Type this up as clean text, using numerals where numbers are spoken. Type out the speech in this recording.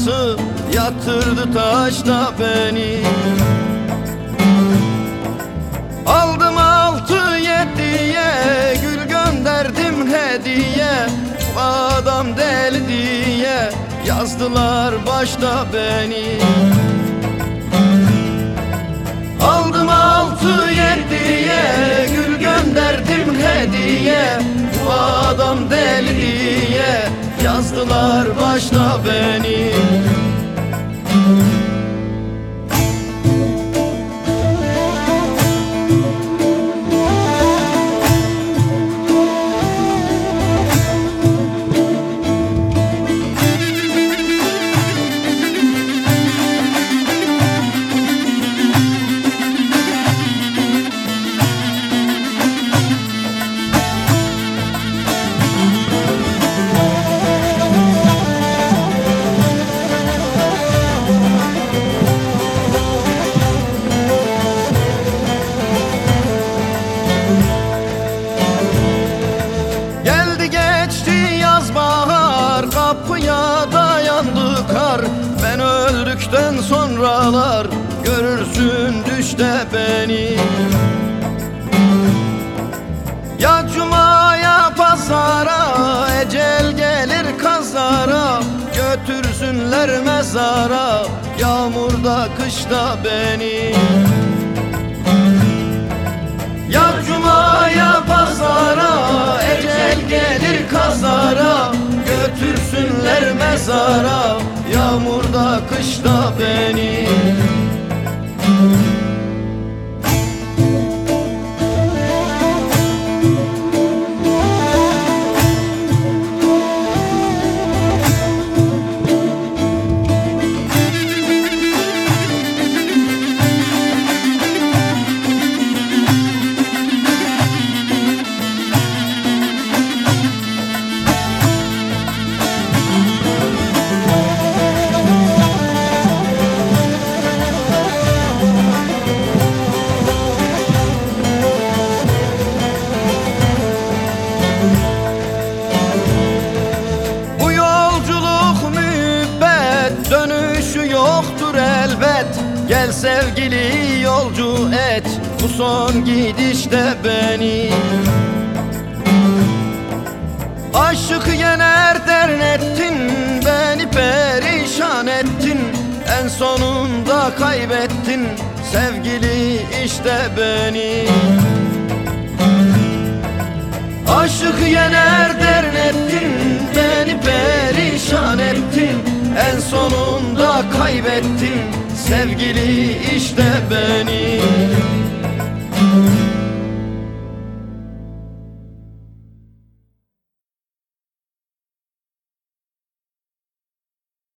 sevdası yatırdı taşta beni. Aldım 6-7'ye gül gönderdim hediye, bu adam deli diye yazdılar başta beni. Aldım 6-7'ye gül gönderdim hediye, bu adam deli diye yazdılar başta beni. Kapıya dayandı kar, ben öldükten sonralar görürsün düşte beni. Ya cuma ya pazara, ecel gelir kazara, götürsünler mezara, yağmurda kışta beni. Ya cuma ya pazara, ecel gelir kazara, götürsünler mezara, yağmurda kışta beni. Yoktur elbet, gel sevgili yolcu et bu son gidişte beni. Aşık yener dern ettin, beni perişan ettin, en sonunda kaybettin sevgili işte beni. Aşık yener dern ettin, beni perişan ettin, en sonunda kaybettin sevgili işte beni.